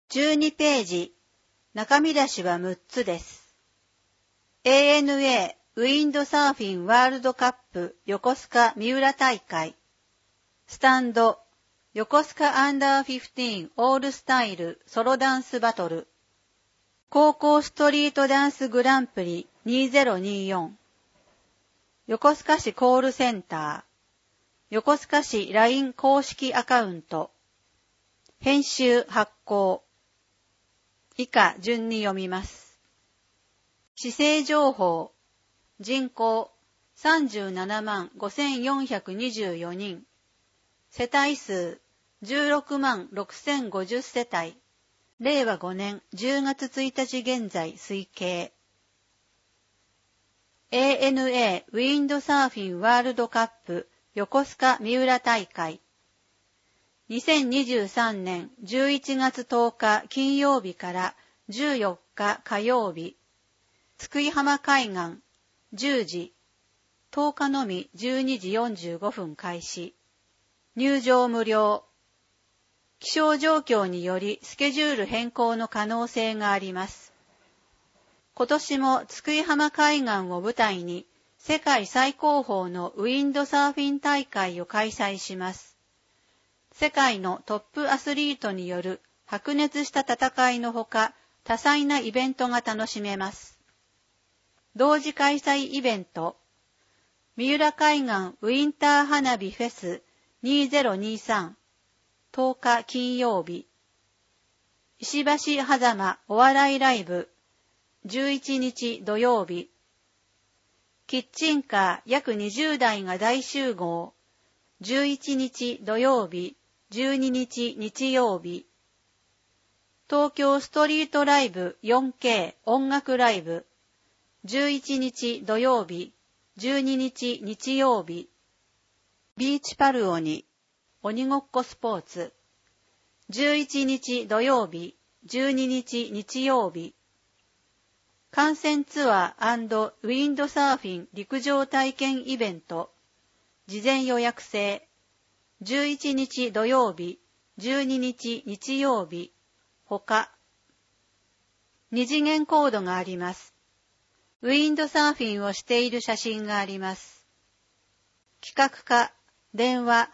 12ページ、中見出しは6つです。ANA ウィンドサーフィンワールドカップ横須賀三浦大会。スタンド、横須賀アンダー15オールスタイルソロダンスバトル。高校ストリートダンスグランプリ2024。横須賀市コールセンター。横須賀市 LINE 公式アカウント。編集発行。以下順に読みます。市政情報。人口37万5424人。世帯数16万6050世帯。令和5年10月1日現在推計。ANA ウィンドサーフィンワールドカップ横須賀三浦大会。2023年11月10日金曜日から14日火曜日。津久井浜海岸10時。10日のみ12時45分開始。入場無料。気象状況によりスケジュール変更の可能性があります。今年も津久井浜海岸を舞台に世界最高峰のウィンドサーフィン大会を開催します。世界のトップアスリートによる白熱した戦いのほか、多彩なイベントが楽しめます。同時開催イベント、三浦海岸ウィンター花火フェス2023、10日金曜日。石橋狭間お笑いライブ、11日土曜日。キッチンカー約20台が大集合、11日土曜日。12日日曜日。東京ストリートライブ 4K 音楽ライブ。11日土曜日。12日日曜日。ビーチパルオニ。鬼ごっこスポーツ。11日土曜日。12日日曜日。観戦ツアー&ウィンドサーフィン陸上体験イベント。事前予約制。11日土曜日、12日日曜日、他。二次元コードがあります。ウィンドサーフィンをしている写真があります。企画課、電話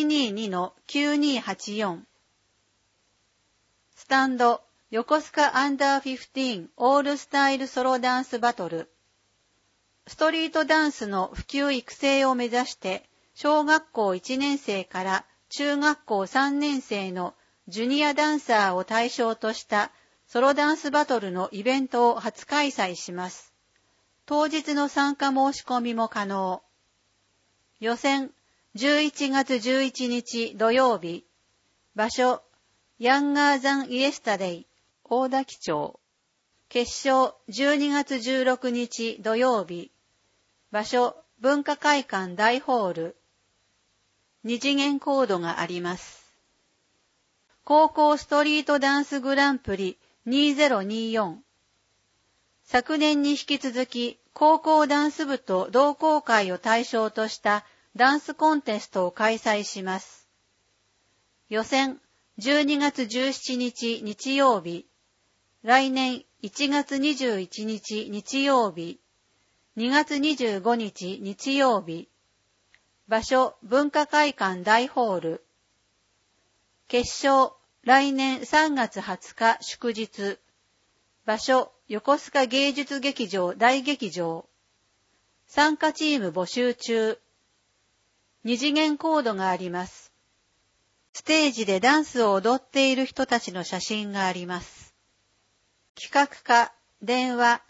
822-9284。スタンド、横須賀アンダー15オールスタイルソロダンスバトル。ストリートダンスの普及育成を目指して、小学校1年生から中学校3年生のジュニアダンサーを対象としたソロダンスバトルのイベントを初開催します。当日の参加申し込みも可能。予選11月11日土曜日。場所ヤンガーザンイエスタデイ大滝町。決勝12月16日土曜日。場所文化会館大ホール。二次元コードがあります。高校ストリートダンスグランプリ2024。昨年に引き続き、高校ダンス部と同好会を対象としたダンスコンテストを開催します。予選12月17日日曜日。来年1月21日日曜日。2月25日日曜日。場所文化会館大ホール。決勝来年3月20日祝日。場所横須賀芸術劇場大劇場。参加チーム募集中。二次元コードがあります。ステージでダンスを踊っている人たちの写真があります。企画課電話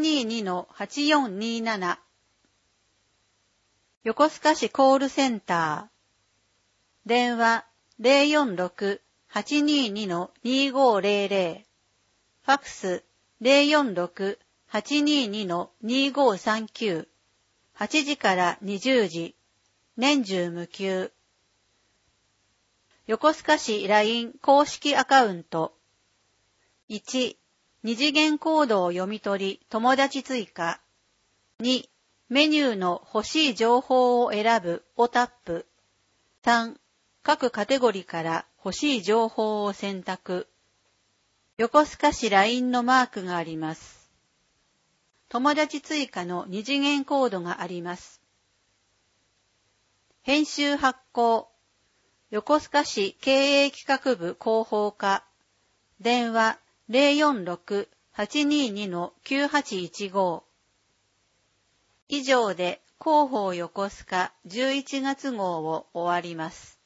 822-8427。横須賀市コールセンター。電話 046-822-2500。ファクス 046-822-2539。8時から20時。年中無休。横須賀市 LINE 公式アカウント。1、二次元コードを読み取り友達追加。2、メニューの欲しい情報を選ぶをタップ。3、各カテゴリーから欲しい情報を選択。 横須賀市 LINE のマークがあります。友達追加の2次元コードがあります。編集発行。横須賀市経営企画部広報課。電話 046-822-9815。以上で広報横須賀11月号を終わります。